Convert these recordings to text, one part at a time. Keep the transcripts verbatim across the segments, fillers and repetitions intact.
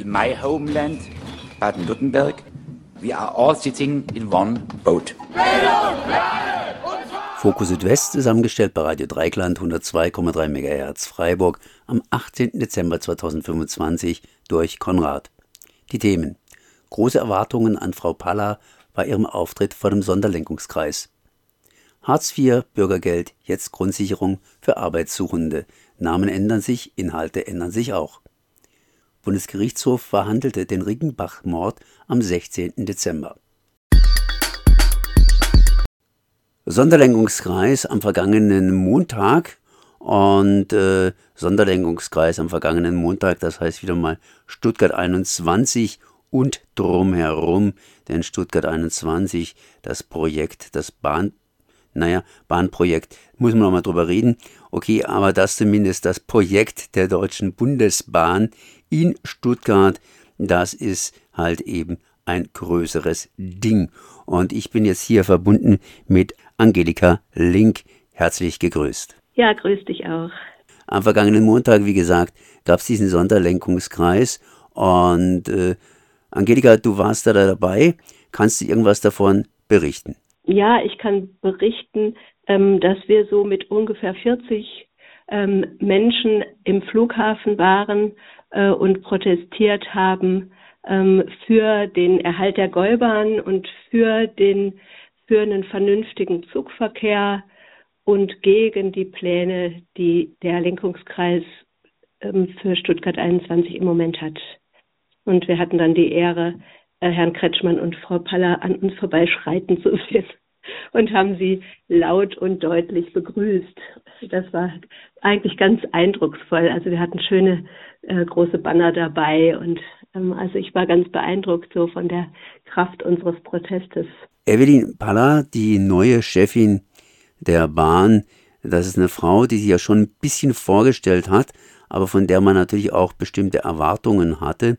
in my homeland, Baden-Württemberg, we are all sitting in one boat. Fokus Südwest, zusammengestellt bei Radio Dreieckland hundertzwei Komma drei Megahertz Freiburg am achtzehnten Dezember zweitausendfünfundzwanzig durch Konrad. Die Themen: Große Erwartungen an Frau Palla bei ihrem Auftritt vor dem Sonderlenkungskreis. Hartz vier, Bürgergeld, jetzt Grundsicherung für Arbeitssuchende. Namen ändern sich, Inhalte ändern sich auch. Bundesgerichtshof verhandelte den Riggenbach-Mord am sechzehnten Dezember. Sonderlenkungskreis am vergangenen Montag und äh, Sonderlenkungskreis am vergangenen Montag, das heißt wieder mal Stuttgart einundzwanzig und drumherum, denn Stuttgart einundzwanzig, das Projekt, das Bahn, naja, Bahnprojekt, muss man noch mal drüber reden, okay, aber das zumindest das Projekt der Deutschen Bundesbahn in Stuttgart, das ist halt eben ein größeres Ding. Und ich bin jetzt hier verbunden mit Angelika Link. Herzlich gegrüßt. Ja, grüß dich auch. Am vergangenen Montag, wie gesagt, gab es diesen Sonderlenkungskreis. Und äh, Angelika, du warst da dabei. Kannst du irgendwas davon berichten? Ja, ich kann berichten, ähm, dass wir so mit ungefähr vierzig ähm, Menschen im Flughafen waren äh, und protestiert haben ähm, für den Erhalt der Gäubahn und für den für einen vernünftigen Zugverkehr und gegen die Pläne, die der Lenkungskreis ähm, für Stuttgart einundzwanzig im Moment hat. Und wir hatten dann die Ehre, äh, Herrn Kretschmann und Frau Palla an uns vorbeischreiten zu sehen und haben sie laut und deutlich begrüßt. Das war eigentlich ganz eindrucksvoll. Also wir hatten schöne äh, große Banner dabei und ähm, also ich war ganz beeindruckt so von der Kraft unseres Protestes. Evelyn Palla, die neue Chefin der Bahn, das ist eine Frau, die sich ja schon ein bisschen vorgestellt hat, aber von der man natürlich auch bestimmte Erwartungen hatte.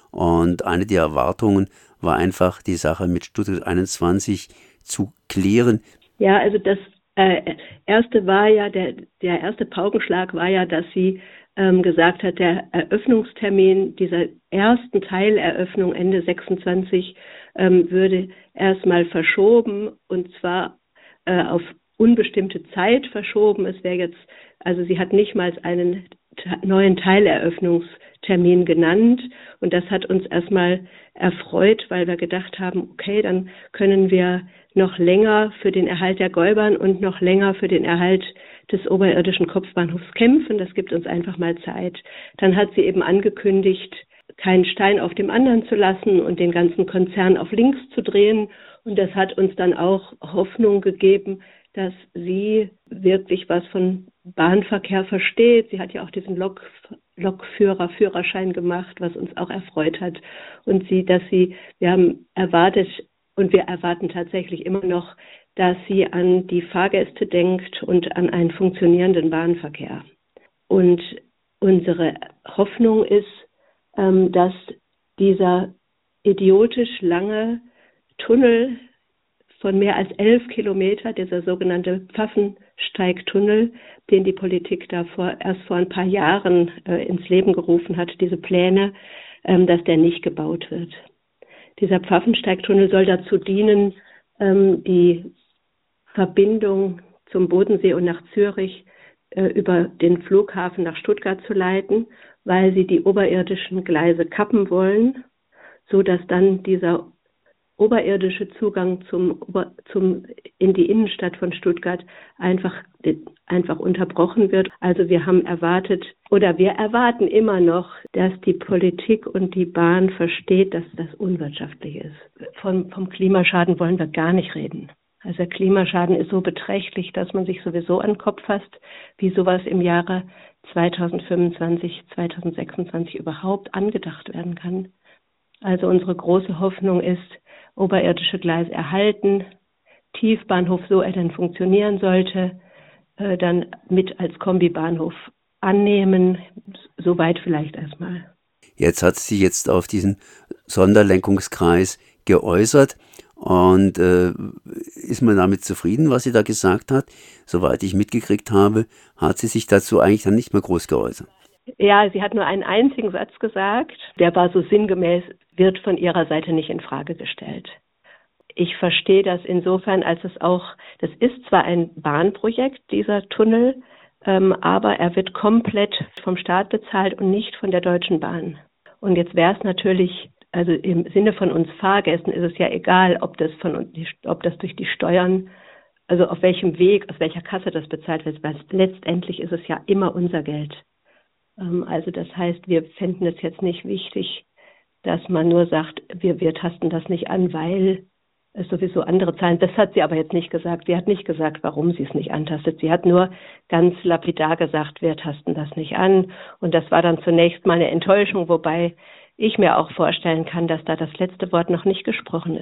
Und eine der Erwartungen war einfach, die Sache mit Stuttgart einundzwanzig zu klären. Ja, also das äh, erste war ja, der, der erste Paukenschlag war ja, dass sie ähm, gesagt hat, der Eröffnungstermin dieser ersten Teileröffnung Ende sechsundzwanzig ähm, würde erstmal verschoben und zwar äh, auf unbestimmte Zeit verschoben. Es wäre jetzt, also sie hat nicht mal einen t- neuen Teileröffnungstermin genannt und das hat uns erstmal erfreut, weil wir gedacht haben, okay, dann können wir noch länger für den Erhalt der Gäubahn und noch länger für den Erhalt des oberirdischen Kopfbahnhofs kämpfen. Das gibt uns einfach mal Zeit. Dann hat sie eben angekündigt, keinen Stein auf dem anderen zu lassen und den ganzen Konzern auf links zu drehen. Und das hat uns dann auch Hoffnung gegeben, dass sie wirklich was von Bahnverkehr versteht. Sie hat ja auch diesen Lok, Lokführer, Führerschein gemacht, was uns auch erfreut hat. Und sie, dass sie, wir haben erwartet und wir erwarten tatsächlich immer noch, dass sie an die Fahrgäste denkt und an einen funktionierenden Bahnverkehr. Und unsere Hoffnung ist, ähm, dass dieser idiotisch lange Tunnel von mehr als elf Kilometer, dieser sogenannte Pfaffensteigtunnel, den die Politik da vor, erst vor ein paar Jahren äh, ins Leben gerufen hat, diese Pläne, ähm, dass der nicht gebaut wird. Dieser Pfaffensteigtunnel soll dazu dienen, ähm, die Verbindung zum Bodensee und nach Zürich äh, über den Flughafen nach Stuttgart zu leiten, weil sie die oberirdischen Gleise kappen wollen, so dass dann dieser oberirdische Zugang zum, zum, in die Innenstadt von Stuttgart einfach, einfach unterbrochen wird. Also wir haben erwartet oder wir erwarten immer noch, dass die Politik und die Bahn versteht, dass das unwirtschaftlich ist. Von, vom Klimaschaden wollen wir gar nicht reden. Also der Klimaschaden ist so beträchtlich, dass man sich sowieso an den Kopf fasst, wie sowas im Jahre zweitausendfünfundzwanzig, zweitausendsechsundzwanzig überhaupt angedacht werden kann. Also unsere große Hoffnung ist, oberirdische Gleis erhalten, Tiefbahnhof, so er denn funktionieren sollte, äh, dann mit als Kombibahnhof annehmen, soweit vielleicht erstmal. Jetzt hat sie jetzt auf diesen Sonderlenkungskreis geäußert und äh, ist man damit zufrieden, was sie da gesagt hat? Soweit ich mitgekriegt habe, hat sie sich dazu eigentlich dann nicht mehr groß geäußert. Ja, sie hat nur einen einzigen Satz gesagt, der war so sinngemäß, wird von ihrer Seite nicht in Frage gestellt. Ich verstehe das insofern, als es auch, das ist zwar ein Bahnprojekt, dieser Tunnel, ähm, aber er wird komplett vom Staat bezahlt und nicht von der Deutschen Bahn. Und jetzt wäre es natürlich, also im Sinne von uns Fahrgästen ist es ja egal, ob das von uns, ob das durch die Steuern, also auf welchem Weg, aus welcher Kasse das bezahlt wird, weil letztendlich ist es ja immer unser Geld. Ähm, also das heißt, wir fänden es jetzt nicht wichtig, dass man nur sagt, wir, wir tasten das nicht an, weil es sowieso andere Zahlen. Das hat sie aber jetzt nicht gesagt. Sie hat nicht gesagt, warum sie es nicht antastet. Sie hat nur ganz lapidar gesagt, wir tasten das nicht an. Und das war dann zunächst mal eine Enttäuschung, wobei ich mir auch vorstellen kann, dass da das letzte Wort noch nicht gesprochen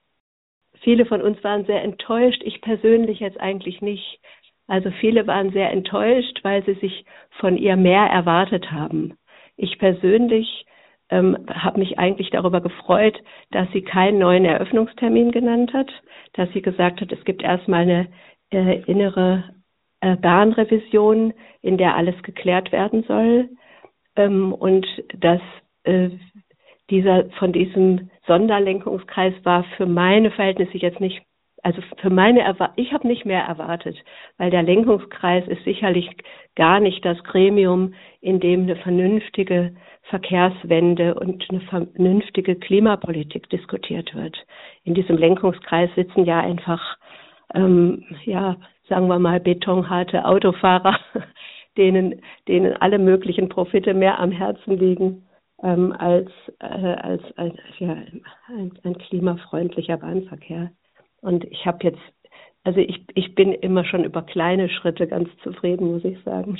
ist. Viele von uns waren sehr enttäuscht. Ich persönlich jetzt eigentlich nicht. Also viele waren sehr enttäuscht, weil sie sich von ihr mehr erwartet haben. Ich persönlich Ähm, habe mich eigentlich darüber gefreut, dass sie keinen neuen Eröffnungstermin genannt hat, dass sie gesagt hat, es gibt erstmal eine äh, innere äh, Bahnrevision, in der alles geklärt werden soll, ähm, und dass äh, dieser von diesem Sonderlenkungskreis war für meine Verhältnisse jetzt nicht, also für meine Erwa- ich habe nicht mehr erwartet, weil der Lenkungskreis ist sicherlich gar nicht das Gremium, in dem eine vernünftige Verkehrswende und eine vernünftige Klimapolitik diskutiert wird. In diesem Lenkungskreis sitzen ja einfach, ähm, ja, sagen wir mal, betonharte Autofahrer, denen, denen alle möglichen Profite mehr am Herzen liegen, ähm, als, äh, als, als ja, ein, ein klimafreundlicher Bahnverkehr. Und ich habe jetzt, also ich, ich bin immer schon über kleine Schritte ganz zufrieden, muss ich sagen.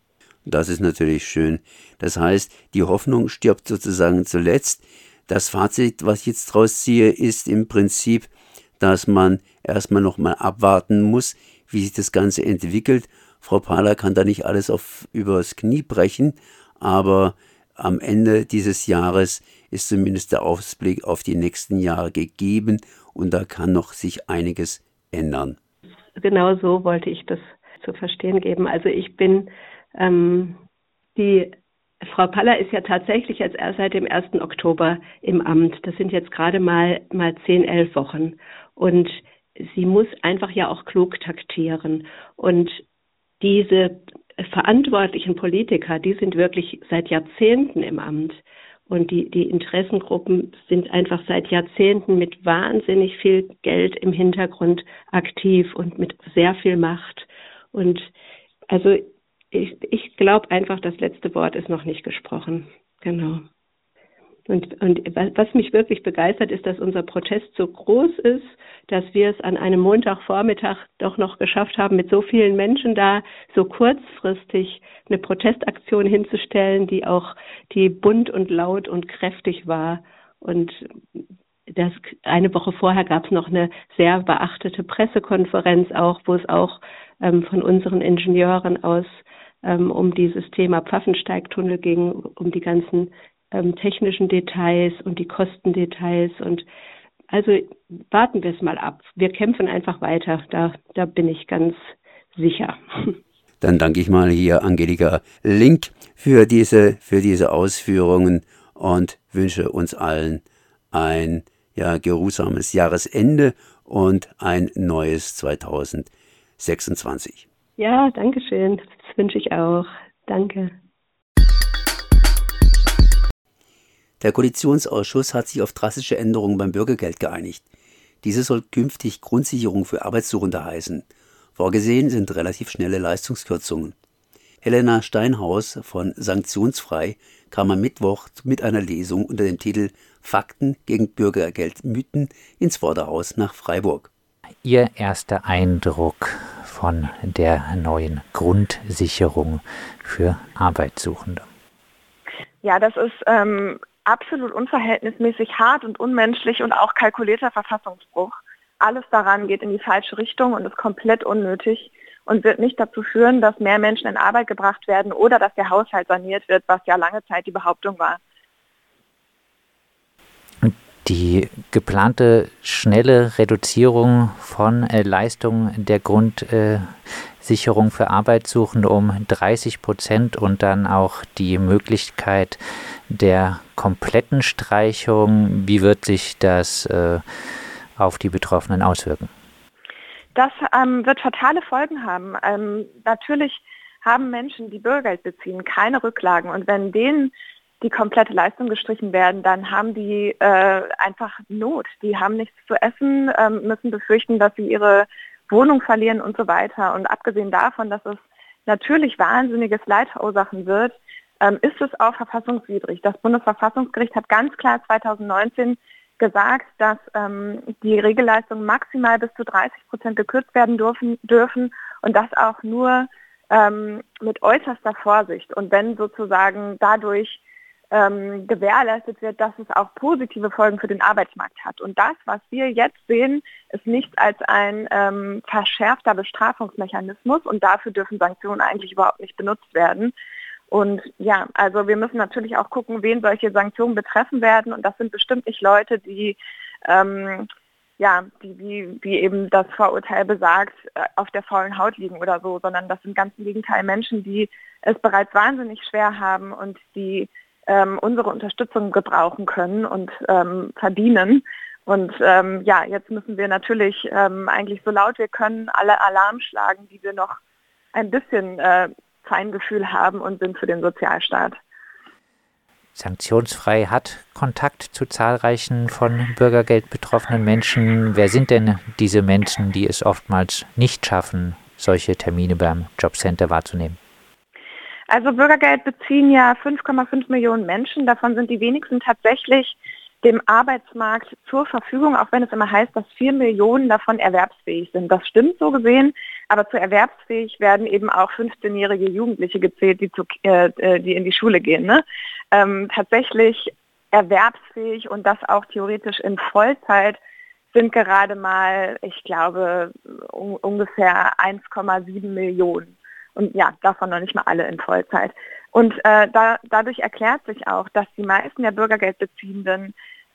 Das ist natürlich schön. Das heißt, die Hoffnung stirbt sozusagen zuletzt. Das Fazit, was ich jetzt draus ziehe, ist im Prinzip, dass man erstmal nochmal abwarten muss, wie sich das Ganze entwickelt. Frau Pahler kann da nicht alles auf, übers Knie brechen, aber am Ende dieses Jahres ist zumindest der Ausblick auf die nächsten Jahre gegeben und da kann noch sich einiges ändern. Genau so wollte ich das zu verstehen geben. Also ich bin Ähm, die Frau Paller ist ja tatsächlich jetzt erst seit dem ersten Oktober im Amt. Das sind jetzt gerade mal, mal zehn, elf Wochen. Und sie muss einfach ja auch klug taktieren. Und diese verantwortlichen Politiker, die sind wirklich seit Jahrzehnten im Amt. Und die, die Interessengruppen sind einfach seit Jahrzehnten mit wahnsinnig viel Geld im Hintergrund aktiv und mit sehr viel Macht. Und also Ich, ich glaube einfach, das letzte Wort ist noch nicht gesprochen. Genau. Und, und was mich wirklich begeistert, ist, dass unser Protest so groß ist, dass wir es an einem Montagvormittag doch noch geschafft haben, mit so vielen Menschen da so kurzfristig eine Protestaktion hinzustellen, die auch die bunt und laut und kräftig war. Und das, eine Woche vorher gab es noch eine sehr beachtete Pressekonferenz auch, wo es auch ähm, von unseren Ingenieuren aus um dieses Thema Pfaffensteigtunnel ging, um die ganzen ähm, technischen Details und die Kostendetails. Und also warten wir es mal ab. Wir kämpfen einfach weiter. Da, da bin ich ganz sicher. Dann danke ich mal hier Angelika Link für diese, für diese Ausführungen und wünsche uns allen ein ja, geruhsames Jahresende und ein neues zweitausendsechsundzwanzig. Ja, danke schön. Das wünsche ich auch. Danke. Der Koalitionsausschuss hat sich auf drastische Änderungen beim Bürgergeld geeinigt. Diese soll künftig Grundsicherung für Arbeitssuchende heißen. Vorgesehen sind relativ schnelle Leistungskürzungen. Helena Steinhaus von Sanktionsfrei kam am Mittwoch mit einer Lesung unter dem Titel Fakten gegen Bürgergeldmythen ins Vorderhaus nach Freiburg. Ihr erster Eindruck von der neuen Grundsicherung für Arbeitssuchende? Ja, das ist ähm, absolut unverhältnismäßig hart und unmenschlich und auch kalkulierter Verfassungsbruch. Alles daran geht in die falsche Richtung und ist komplett unnötig und wird nicht dazu führen, dass mehr Menschen in Arbeit gebracht werden oder dass der Haushalt saniert wird, was ja lange Zeit die Behauptung war. Die geplante schnelle Reduzierung von äh, Leistungen der Grundsicherung äh, für Arbeitssuchende um dreißig Prozent und dann auch die Möglichkeit der kompletten Streichung. Wie wird sich das äh, auf die Betroffenen auswirken? Das ähm, wird fatale Folgen haben. Ähm, natürlich haben Menschen, die Bürgergeld beziehen, keine Rücklagen. Und wenn denen die komplette Leistung gestrichen werden, dann haben die äh, einfach Not. Die haben nichts zu essen, ähm, müssen befürchten, dass sie ihre Wohnung verlieren und so weiter. Und abgesehen davon, dass es natürlich wahnsinniges Leid verursachen wird, ähm, ist es auch verfassungswidrig. Das Bundesverfassungsgericht hat ganz klar zweitausendneunzehn gesagt, dass ähm, die Regelleistungen maximal bis zu dreißig Prozent gekürzt werden dürfen, dürfen und das auch nur ähm, mit äußerster Vorsicht. Und wenn sozusagen dadurch ähm, gewährleistet wird, dass es auch positive Folgen für den Arbeitsmarkt hat. Und das, was wir jetzt sehen, ist nichts als ein ähm, verschärfter Bestrafungsmechanismus und dafür dürfen Sanktionen eigentlich überhaupt nicht benutzt werden. Und ja, also wir müssen natürlich auch gucken, wen solche Sanktionen betreffen werden. Und das sind bestimmt nicht Leute, die, ähm, ja, die wie, wie eben das Vorurteil besagt, auf der faulen Haut liegen oder so, sondern das sind ganz im Gegenteil Menschen, die es bereits wahnsinnig schwer haben und die ähm, unsere Unterstützung gebrauchen können und ähm, verdienen. Und ähm, ja, jetzt müssen wir natürlich ähm, eigentlich so laut wir können alle Alarm schlagen, die wir noch ein bisschen äh, Feingefühl haben und sind für den Sozialstaat. Sanktionsfrei hat Kontakt zu zahlreichen von Bürgergeld betroffenen Menschen. Wer sind denn diese Menschen, die es oftmals nicht schaffen, solche Termine beim Jobcenter wahrzunehmen? Also Bürgergeld beziehen ja fünf Komma fünf Millionen Menschen. Davon sind die wenigsten tatsächlich dem Arbeitsmarkt zur Verfügung, auch wenn es immer heißt, dass vier Millionen davon erwerbsfähig sind. Das stimmt so gesehen, aber zu erwerbsfähig werden eben auch fünfzehnjährige Jugendliche gezählt, die, zu, äh, die in die Schule gehen. Ne? Ähm, tatsächlich erwerbsfähig und das auch theoretisch in Vollzeit sind gerade mal, ich glaube, un- ungefähr eins Komma sieben Millionen. Und ja, davon noch nicht mal alle in Vollzeit. Und äh, da, dadurch erklärt sich auch, dass die meisten der Bürgergeldbeziehenden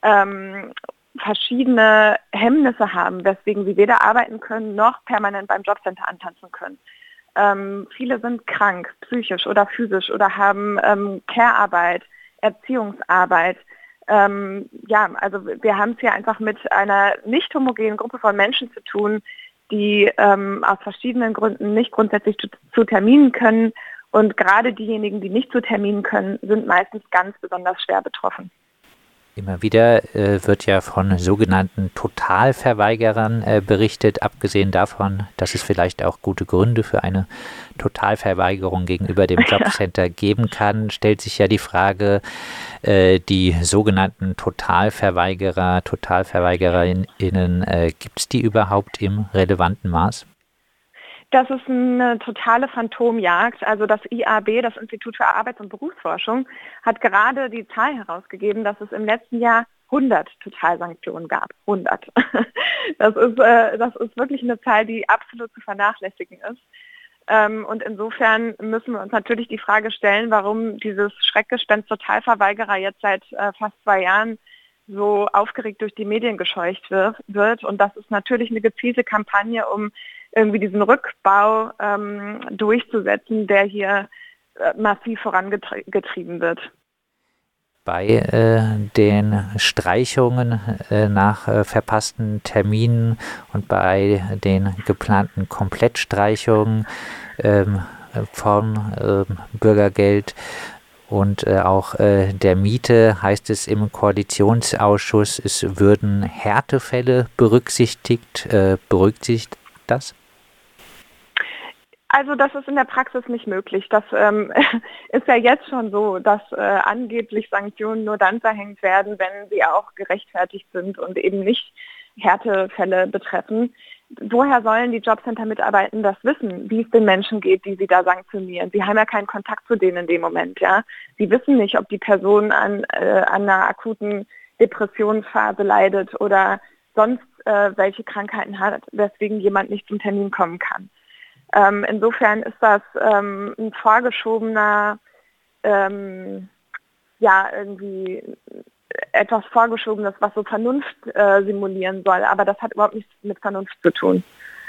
ähm, verschiedene Hemmnisse haben, weswegen sie weder arbeiten können noch permanent beim Jobcenter antanzen können. Ähm, viele sind krank, psychisch oder physisch oder haben ähm, Care-Arbeit, Erziehungsarbeit. Ähm, ja, also wir haben es hier einfach mit einer nicht homogenen Gruppe von Menschen zu tun, die ähm, aus verschiedenen Gründen nicht grundsätzlich zu, zu Terminen können. Und gerade diejenigen, die nicht zu Terminen können, sind meistens ganz besonders schwer betroffen. Immer wieder äh, wird ja von sogenannten Totalverweigerern äh, berichtet, abgesehen davon, dass es vielleicht auch gute Gründe für eine Totalverweigerung gegenüber dem Jobcenter geben kann, stellt sich ja die Frage, äh, die sogenannten Totalverweigerer, Totalverweigererinnen, äh, gibt es die überhaupt im relevanten Maß? Das ist eine totale Phantomjagd. Also das I A B, das Institut für Arbeits- und Berufsforschung, hat gerade die Zahl herausgegeben, dass es im letzten Jahr hundert Totalsanktionen gab. hundert. Das ist, äh, das ist wirklich eine Zahl, die absolut zu vernachlässigen ist. Ähm, und insofern müssen wir uns natürlich die Frage stellen, warum dieses Schreckgespenst Totalverweigerer jetzt seit äh, fast zwei Jahren so aufgeregt durch die Medien gescheucht wird. Und das ist natürlich eine gezielte Kampagne, um irgendwie diesen Rückbau ähm, durchzusetzen, der hier äh, massiv vorangetrieben wird. Bei äh, den Streichungen äh, nach äh, verpassten Terminen und bei den geplanten Komplettstreichungen ähm, vom äh, Bürgergeld und äh, auch äh, der Miete heißt es im Koalitionsausschuss, es würden Härtefälle berücksichtigt. Äh, berücksichtigt das? Also das ist in der Praxis nicht möglich. Das ähm, ist ja jetzt schon so, dass äh, angeblich Sanktionen nur dann verhängt werden, wenn sie auch gerechtfertigt sind und eben nicht Härtefälle betreffen. Woher sollen die Jobcenter-Mitarbeitenden das wissen, wie es den Menschen geht, die sie da sanktionieren? Sie haben ja keinen Kontakt zu denen in dem Moment. Ja? Sie wissen nicht, ob die Person an, äh, an einer akuten Depressionsphase leidet oder sonst äh, welche Krankheiten hat, weswegen jemand nicht zum Termin kommen kann. Ähm, insofern ist das ähm, ein vorgeschobener, ähm, ja, irgendwie etwas Vorgeschobenes, was so Vernunft äh, simulieren soll. Aber das hat überhaupt nichts mit Vernunft zu tun.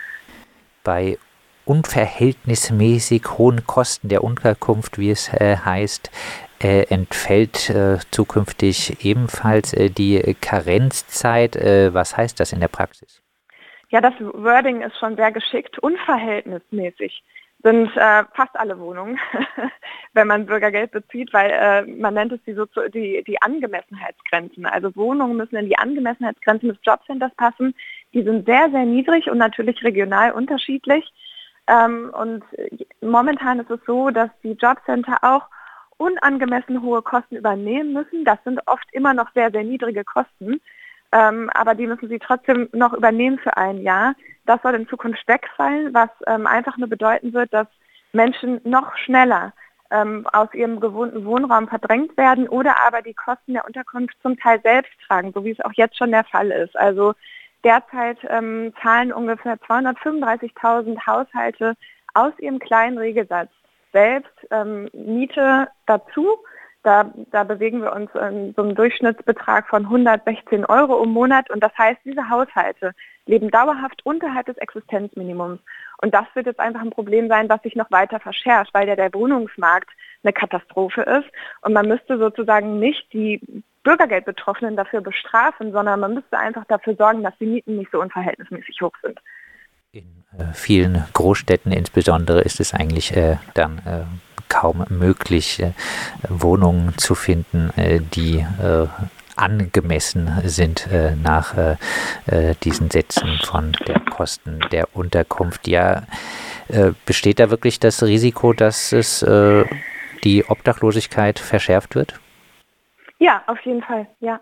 Bei unverhältnismäßig hohen Kosten der Unterkunft, wie es äh, heißt, äh, entfällt äh, zukünftig ebenfalls äh, die Karenzzeit. Äh, was heißt das in der Praxis? Ja, das Wording ist schon sehr geschickt. Unverhältnismäßig sind äh, fast alle Wohnungen, wenn man Bürgergeld bezieht, weil äh, man nennt es die, Sozi- die, die Angemessenheitsgrenzen. Also Wohnungen müssen in die Angemessenheitsgrenzen des Jobcenters passen. Die sind sehr, sehr niedrig und natürlich regional unterschiedlich. Ähm, und momentan ist es so, dass die Jobcenter auch unangemessen hohe Kosten übernehmen müssen. Das sind oft immer noch sehr, sehr niedrige Kosten, ähm, aber die müssen sie trotzdem noch übernehmen für ein Jahr. Das soll in Zukunft wegfallen, was ähm, einfach nur bedeuten wird, dass Menschen noch schneller ähm, aus ihrem gewohnten Wohnraum verdrängt werden oder aber die Kosten der Unterkunft zum Teil selbst tragen, so wie es auch jetzt schon der Fall ist. Also derzeit ähm, zahlen ungefähr zweihundertfünfunddreißigtausend Haushalte aus ihrem kleinen Regelsatz selbst ähm, Miete dazu. Da, da bewegen wir uns in so einem Durchschnittsbetrag von hundertsechzehn Euro im Monat. Und das heißt, diese Haushalte leben dauerhaft unterhalb des Existenzminimums. Und das wird jetzt einfach ein Problem sein, was sich noch weiter verschärft, weil ja der Wohnungsmarkt eine Katastrophe ist. Und man müsste sozusagen nicht die Bürgergeldbetroffenen dafür bestrafen, sondern man müsste einfach dafür sorgen, dass die Mieten nicht so unverhältnismäßig hoch sind. In äh, vielen Großstädten insbesondere ist es eigentlich äh, dann äh, kaum möglich, äh, Wohnungen zu finden, äh, die äh, angemessen sind äh, nach äh, äh, diesen Sätzen von der Kosten der Unterkunft. Ja, äh, besteht da wirklich das Risiko, dass es äh, die Obdachlosigkeit verschärft wird? Ja, auf jeden Fall, ja.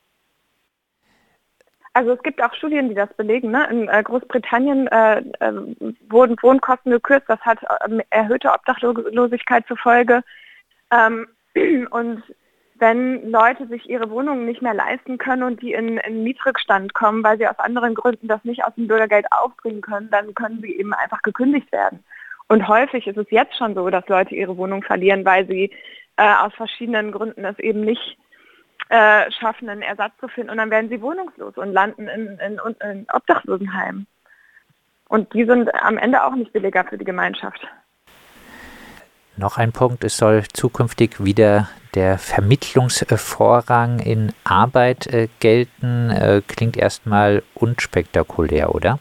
Also es gibt auch Studien, die das belegen. Ne? In äh, Großbritannien äh, äh, wurden Wohnkosten gekürzt, das hat äh, erhöhte Obdachlosigkeit zur Folge. Ähm, und wenn Leute sich ihre Wohnungen nicht mehr leisten können und die in, in Mietrückstand kommen, weil sie aus anderen Gründen das nicht aus dem Bürgergeld aufbringen können, dann können sie eben einfach gekündigt werden. Und häufig ist es jetzt schon so, dass Leute ihre Wohnung verlieren, weil sie äh, aus verschiedenen Gründen es eben nicht Äh, schaffen, einen Ersatz zu finden und dann werden sie wohnungslos und landen in, in, in Obdachlosenheimen. Und die sind am Ende auch nicht billiger für die Gemeinschaft. Noch ein Punkt, es soll zukünftig wieder der Vermittlungsvorrang in Arbeit äh, gelten. Äh, klingt erstmal unspektakulär, oder?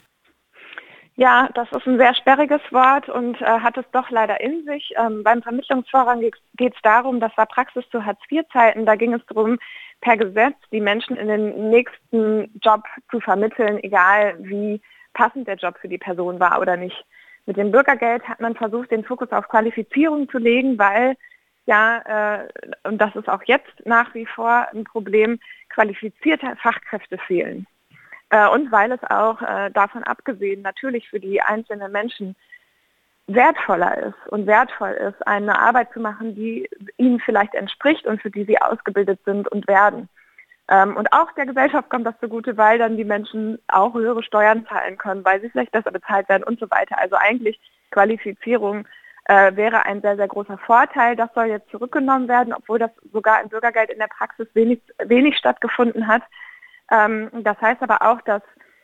Ja, das ist ein sehr sperriges Wort und äh, hat es doch leider in sich. Ähm, beim Vermittlungsvorrang geht es darum, das war Praxis zu Hartz-vier-Zeiten, da ging es darum, per Gesetz die Menschen in den nächsten Job zu vermitteln, egal wie passend der Job für die Person war oder nicht. Mit dem Bürgergeld hat man versucht, den Fokus auf Qualifizierung zu legen, weil, ja, äh, und das ist auch jetzt nach wie vor ein Problem, qualifizierte Fachkräfte fehlen. Und weil es auch äh, davon abgesehen natürlich für die einzelnen Menschen wertvoller ist und wertvoll ist, eine Arbeit zu machen, die ihnen vielleicht entspricht und für die sie ausgebildet sind und werden. Ähm, und auch der Gesellschaft kommt das zugute, weil dann die Menschen auch höhere Steuern zahlen können, weil sie vielleicht besser bezahlt werden und so weiter. Also eigentlich Qualifizierung äh, wäre ein sehr, sehr großer Vorteil. Das soll jetzt zurückgenommen werden, obwohl das sogar im Bürgergeld in der Praxis wenig, wenig stattgefunden hat. Ähm, das heißt aber auch, dass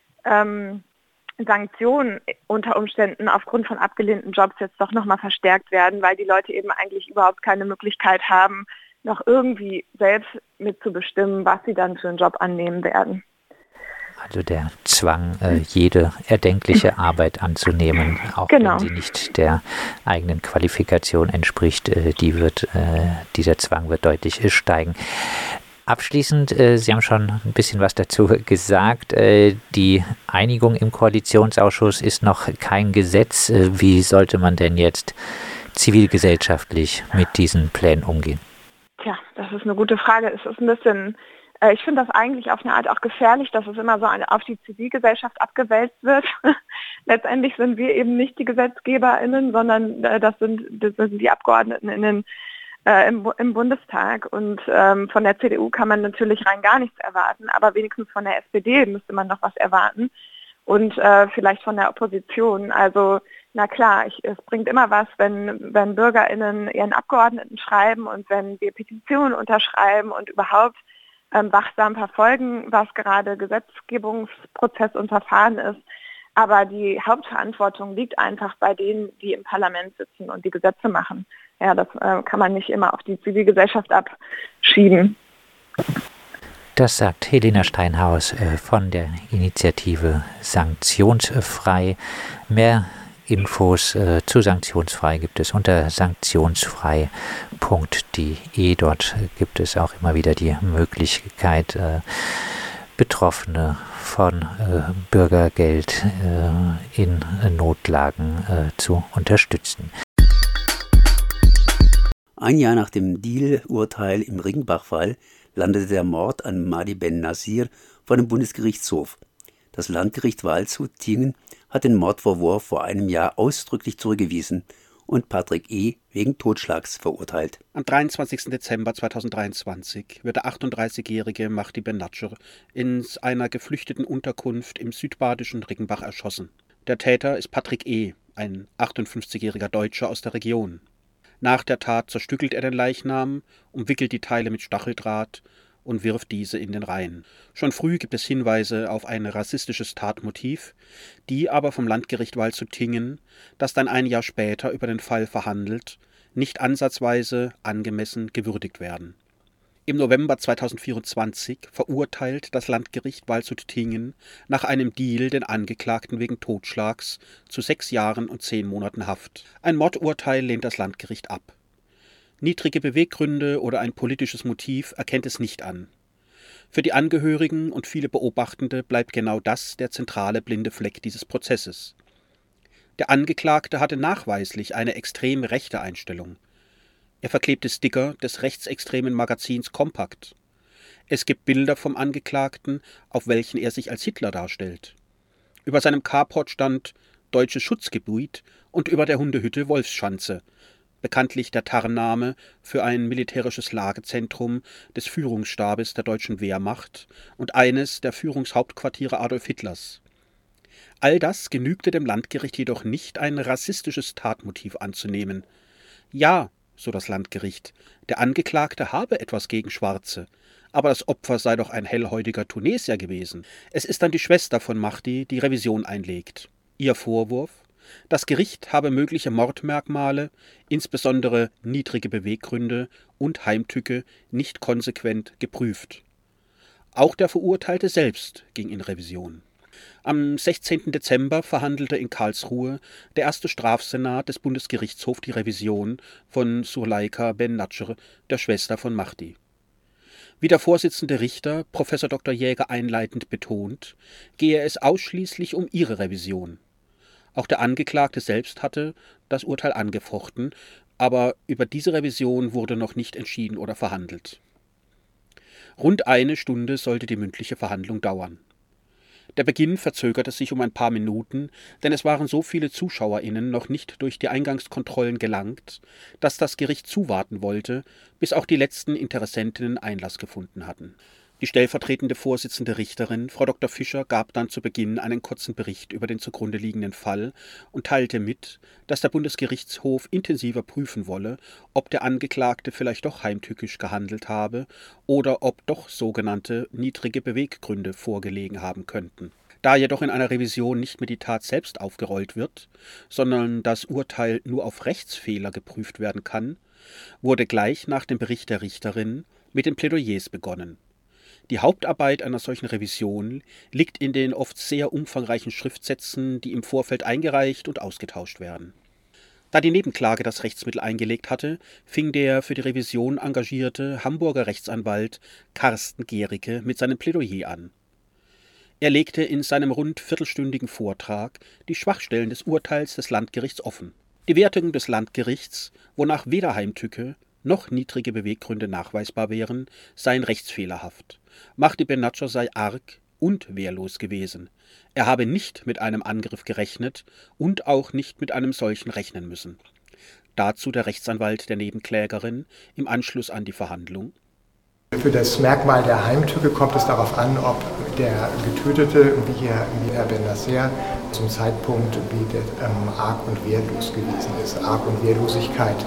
ähm, Sanktionen unter Umständen aufgrund von abgelehnten Jobs jetzt doch nochmal verstärkt werden, weil die Leute eben eigentlich überhaupt keine Möglichkeit haben, noch irgendwie selbst mitzubestimmen, was sie dann für einen Job annehmen werden. Also der Zwang, äh, jede erdenkliche Arbeit anzunehmen, auch genau. wenn sie nicht der eigenen Qualifikation entspricht, äh, die wird, äh, dieser Zwang wird deutlich äh, steigen. Abschließend, äh, Sie haben schon ein bisschen was dazu gesagt, äh, die Einigung im Koalitionsausschuss ist noch kein Gesetz. Äh, wie sollte man denn jetzt zivilgesellschaftlich mit diesen Plänen umgehen? Tja, das ist eine gute Frage. Es ist ein bisschen, äh, ich finde das eigentlich auf eine Art auch gefährlich, dass es immer so eine, auf die Zivilgesellschaft abgewälzt wird. Letztendlich sind wir eben nicht die GesetzgeberInnen, sondern äh, das sind, das sind die Abgeordneten in den Äh, im, im Bundestag und ähm, von der C D U kann man natürlich rein gar nichts erwarten, aber wenigstens von der S P D müsste man noch was erwarten und äh, vielleicht von der Opposition. Also na klar, ich, es bringt immer was, wenn, wenn BürgerInnen ihren Abgeordneten schreiben und wenn wir Petitionen unterschreiben und überhaupt ähm, wachsam verfolgen, was gerade Gesetzgebungsprozess und Verfahren ist. Aber die Hauptverantwortung liegt einfach bei denen, die im Parlament sitzen und die Gesetze machen. Ja, das äh, kann man nicht immer auf die Zivilgesellschaft abschieben. Das sagt Helena Steinhaus äh, von der Initiative Sanktionsfrei. Mehr Infos äh, zu Sanktionsfrei gibt es unter sanktionsfrei punkt de. Dort gibt es auch immer wieder die Möglichkeit, äh, Betroffene von äh, Bürgergeld äh, in Notlagen äh, zu unterstützen. Ein Jahr nach dem Deal-Urteil im Ringbach-Fall landete der Mord an Mahdi Ben Nasir vor dem Bundesgerichtshof. Das Landgericht Waldshut-Tiengen hat den Mordvorwurf vor einem Jahr ausdrücklich zurückgewiesen und Patrick E. wegen Totschlags verurteilt. Am dreiundzwanzigsten Dezember zweitausenddreiundzwanzig wird der achtunddreißigjährige Mahdi Ben Nasir in einer geflüchteten Unterkunft im südbadischen Riggenbach erschossen. Der Täter ist Patrick E., ein achtundfünfzigjähriger Deutscher aus der Region. Nach der Tat zerstückelt er den Leichnam, umwickelt die Teile mit Stacheldraht und wirft diese in den Rhein. Schon früh gibt es Hinweise auf ein rassistisches Tatmotiv, die aber vom Landgericht Waldshut-Tiengen, das dann ein Jahr später über den Fall verhandelt, nicht ansatzweise angemessen gewürdigt werden. Im November zweitausendvierundzwanzig verurteilt das Landgericht Waldshut-Tiengen nach einem Deal den Angeklagten wegen Totschlags zu sechs Jahren und zehn Monaten Haft. Ein Mordurteil lehnt das Landgericht ab. Niedrige Beweggründe oder ein politisches Motiv erkennt es nicht an. Für die Angehörigen und viele Beobachtende bleibt genau das der zentrale blinde Fleck dieses Prozesses. Der Angeklagte hatte nachweislich eine extrem rechte Einstellung. Er verklebte Sticker des rechtsextremen Magazins Kompakt. Es gibt Bilder vom Angeklagten, auf welchen er sich als Hitler darstellt. Über seinem Carport stand Deutsches Schutzgebiet und über der Hundehütte Wolfsschanze, bekanntlich der Tarnname für ein militärisches Lagezentrum des Führungsstabes der deutschen Wehrmacht und eines der Führungshauptquartiere Adolf Hitlers. All das genügte dem Landgericht jedoch nicht, ein rassistisches Tatmotiv anzunehmen. Ja, so das Landgericht, der Angeklagte habe etwas gegen Schwarze, aber das Opfer sei doch ein hellhäutiger Tunesier gewesen. Es ist dann die Schwester von Mahdi, die Revision einlegt. Ihr Vorwurf? Das Gericht habe mögliche Mordmerkmale, insbesondere niedrige Beweggründe und Heimtücke, nicht konsequent geprüft. Auch der Verurteilte selbst ging in Revision. Am sechzehnten Dezember verhandelte in Karlsruhe der erste Strafsenat des Bundesgerichtshofs die Revision von Suleika Ben Nasir, der Schwester von Mahdi. Wie der Vorsitzende Richter, Professor Doktor Jäger, einleitend betont, gehe es ausschließlich um ihre Revision. Auch der Angeklagte selbst hatte das Urteil angefochten, aber über diese Revision wurde noch nicht entschieden oder verhandelt. Rund eine Stunde sollte die mündliche Verhandlung dauern. Der Beginn verzögerte sich um ein paar Minuten, denn es waren so viele ZuschauerInnen noch nicht durch die Eingangskontrollen gelangt, dass das Gericht zuwarten wollte, bis auch die letzten Interessentinnen Einlass gefunden hatten. Die stellvertretende Vorsitzende Richterin, Frau Doktor Fischer, gab dann zu Beginn einen kurzen Bericht über den zugrunde liegenden Fall und teilte mit, dass der Bundesgerichtshof intensiver prüfen wolle, ob der Angeklagte vielleicht doch heimtückisch gehandelt habe oder ob doch sogenannte niedrige Beweggründe vorgelegen haben könnten. Da jedoch in einer Revision nicht mehr die Tat selbst aufgerollt wird, sondern das Urteil nur auf Rechtsfehler geprüft werden kann, wurde gleich nach dem Bericht der Richterin mit den Plädoyers begonnen. Die Hauptarbeit einer solchen Revision liegt in den oft sehr umfangreichen Schriftsätzen, die im Vorfeld eingereicht und ausgetauscht werden. Da die Nebenklage das Rechtsmittel eingelegt hatte, fing der für die Revision engagierte Hamburger Rechtsanwalt Carsten Gericke mit seinem Plädoyer an. Er legte in seinem rund viertelstündigen Vortrag die Schwachstellen des Urteils des Landgerichts offen. Die Wertung des Landgerichts, wonach weder Heimtücke noch niedrige Beweggründe nachweisbar wären, seien rechtsfehlerhaft. Mahdi Ben Nasir sei arg und wehrlos gewesen. Er habe nicht mit einem Angriff gerechnet und auch nicht mit einem solchen rechnen müssen. Dazu der Rechtsanwalt der Nebenklägerin im Anschluss an die Verhandlung. Für das Merkmal der Heimtücke kommt es darauf an, ob der Getötete, wie hier wie Herr Ben Nasir, zum Zeitpunkt wie der, ähm, arg und wehrlos gewesen ist. Arg und Wehrlosigkeit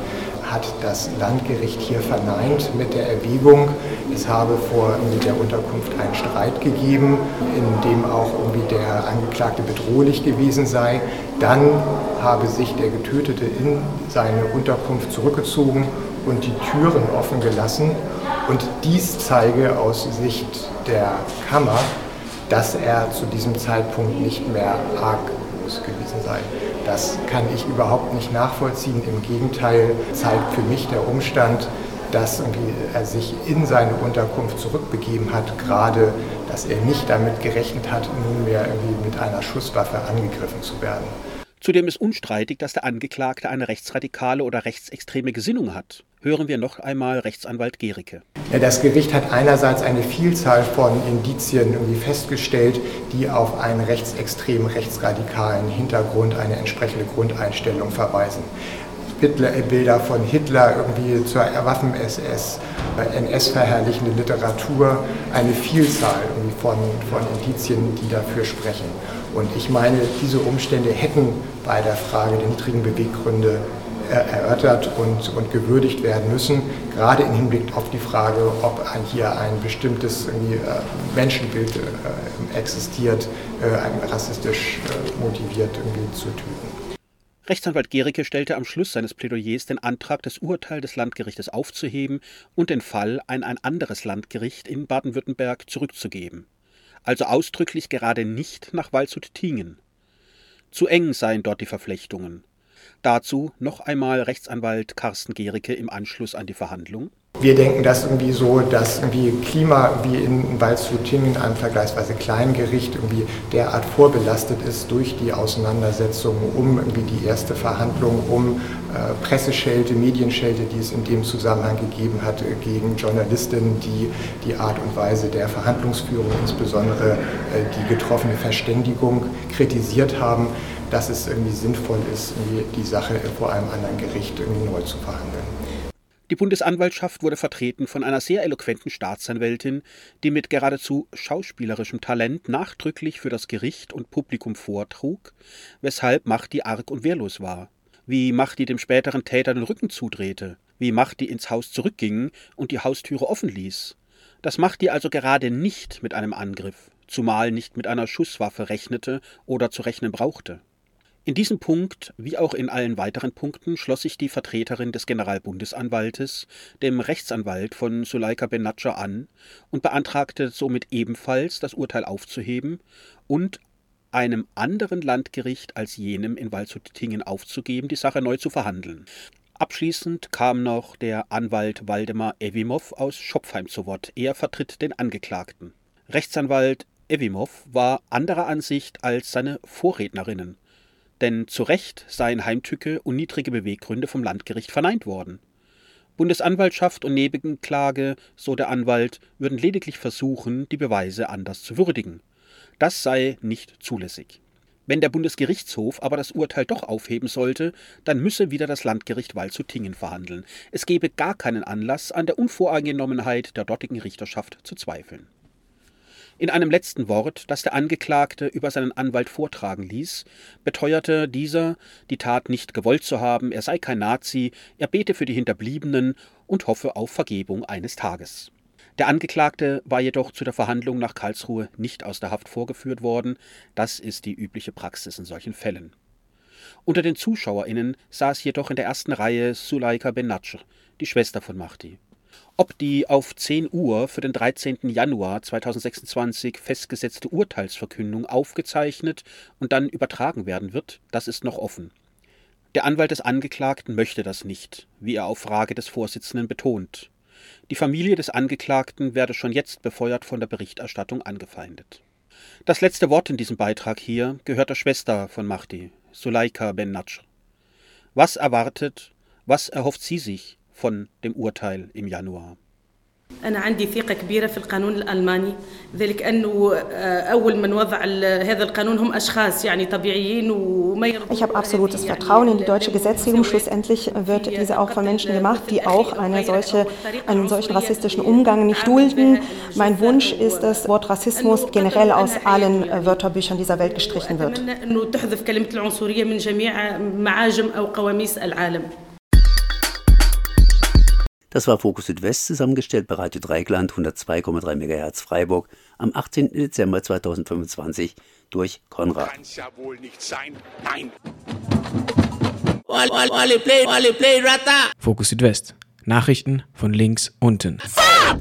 hat das Landgericht hier verneint mit der Erwägung, es habe vor mit der Unterkunft einen Streit gegeben, in dem auch irgendwie der Angeklagte bedrohlich gewesen sei. Dann habe sich der Getötete in seine Unterkunft zurückgezogen und die Türen offen gelassen. Und dies zeige aus Sicht der Kammer, dass er zu diesem Zeitpunkt nicht mehr arglos gewesen sei. Das kann ich überhaupt nicht nachvollziehen. Im Gegenteil zeigt für mich der Umstand, dass er sich in seine Unterkunft zurückbegeben hat, gerade, dass er nicht damit gerechnet hat, nunmehr irgendwie mit einer Schusswaffe angegriffen zu werden. Zudem ist unstreitig, dass der Angeklagte eine rechtsradikale oder rechtsextreme Gesinnung hat. Hören wir noch einmal Rechtsanwalt Gericke. Das Gericht hat einerseits eine Vielzahl von Indizien irgendwie festgestellt, die auf einen rechtsextremen, rechtsradikalen Hintergrund, eine entsprechende Grundeinstellung verweisen. Hitler, Bilder von Hitler irgendwie zur Waffen-S S, N S-verherrlichende Literatur, eine Vielzahl irgendwie von, von Indizien, die dafür sprechen. Und ich meine, diese Umstände hätten bei der Frage der niedrigen Beweggründe erörtert und, und gewürdigt werden müssen, gerade im Hinblick auf die Frage, ob ein, hier ein bestimmtes irgendwie, äh, Menschenbild äh, existiert, äh, ein rassistisch äh, motiviert irgendwie zu töten. Rechtsanwalt Gericke stellte am Schluss seines Plädoyers den Antrag, das Urteil des Landgerichtes aufzuheben und den Fall an ein anderes Landgericht in Baden-Württemberg zurückzugeben. Also ausdrücklich gerade nicht nach Waldshut-Tiengen. Zu eng seien dort die Verflechtungen. Dazu noch einmal Rechtsanwalt Carsten Gericke im Anschluss an die Verhandlung. Wir denken, dass irgendwie so das irgendwie Klima wie in Waldshut-Tiengen, einem vergleichsweise kleinen Gericht, irgendwie derart vorbelastet ist durch die Auseinandersetzungen um irgendwie die erste Verhandlung, um äh, Presseschelte, Medienschelte, die es in dem Zusammenhang gegeben hat, äh, gegen Journalistinnen, die die Art und Weise der Verhandlungsführung, insbesondere äh, die getroffene Verständigung, kritisiert haben, dass es irgendwie sinnvoll ist, irgendwie die Sache vor einem anderen Gericht irgendwie neu zu verhandeln. Die Bundesanwaltschaft wurde vertreten von einer sehr eloquenten Staatsanwältin, die mit geradezu schauspielerischem Talent nachdrücklich für das Gericht und Publikum vortrug, weshalb Mahdi arg und wehrlos war, wie Mahdi dem späteren Täter den Rücken zudrehte, wie Mahdi ins Haus zurückging und die Haustüre offen ließ, dass Mahdi also gerade nicht mit einem Angriff, zumal nicht mit einer Schusswaffe rechnete oder zu rechnen brauchte. In diesem Punkt, wie auch in allen weiteren Punkten, schloss sich die Vertreterin des Generalbundesanwaltes dem Rechtsanwalt von Suleika Ben-Natscher an und beantragte somit ebenfalls, das Urteil aufzuheben und einem anderen Landgericht als jenem in Waldshut-Tiengen aufzugeben, die Sache neu zu verhandeln. Abschließend kam noch der Anwalt Waldemar Evimov aus Schopfheim zu Wort. Er vertritt den Angeklagten. Rechtsanwalt Evimov war anderer Ansicht als seine Vorrednerinnen. Denn zu Recht seien Heimtücke und niedrige Beweggründe vom Landgericht verneint worden. Bundesanwaltschaft und Nebenklage, so der Anwalt, würden lediglich versuchen, die Beweise anders zu würdigen. Das sei nicht zulässig. Wenn der Bundesgerichtshof aber das Urteil doch aufheben sollte, dann müsse wieder das Landgericht Waldshut-Tiengen verhandeln. Es gebe gar keinen Anlass, an der Unvoreingenommenheit der dortigen Richterschaft zu zweifeln. In einem letzten Wort, das der Angeklagte über seinen Anwalt vortragen ließ, beteuerte dieser, die Tat nicht gewollt zu haben, er sei kein Nazi, er bete für die Hinterbliebenen und hoffe auf Vergebung eines Tages. Der Angeklagte war jedoch zu der Verhandlung nach Karlsruhe nicht aus der Haft vorgeführt worden, das ist die übliche Praxis in solchen Fällen. Unter den ZuschauerInnen saß jedoch in der ersten Reihe Suleika Ben-Natscher, die Schwester von Mahdi. Ob die auf zehn Uhr für den dreizehnten Januar zweitausendsechsundzwanzig festgesetzte Urteilsverkündung aufgezeichnet und dann übertragen werden wird, das ist noch offen. Der Anwalt des Angeklagten möchte das nicht, wie er auf Frage des Vorsitzenden betont. Die Familie des Angeklagten werde schon jetzt befeuert von der Berichterstattung angefeindet. Das letzte Wort in diesem Beitrag hier gehört der Schwester von Mahdi, Suleika Ben-Natscher. Was erwartet, was erhofft sie sich von dem Urteil im Januar? أنا عندي ثقة كبيرة في القانون الألماني ذلك أنه أول من وضع هذا القانون هم أشخاص يعني طبيعيين وما يرضون. Ich habe absolutes Vertrauen in die deutsche Gesetzgebung. Schlussendlich wird diese auch von Menschen gemacht, die auch eine solche, einen solchen rassistischen Umgang nicht dulden. Mein Wunsch ist, dass das Wort Rassismus generell aus allen Wörterbüchern dieser Welt gestrichen wird. أنه تحذف كلمة العنصرية من جميع معاجم أو قواميس العالم. Das war Fokus Südwest, zusammengestellt bei Radio Dreieckland hundertzwei Komma drei Megahertz Freiburg am achtzehnten Dezember zweitausendfünfundzwanzig durch Konrad. Kann's ja wohl nicht sein. Nein. Fokus Südwest. Nachrichten von links unten.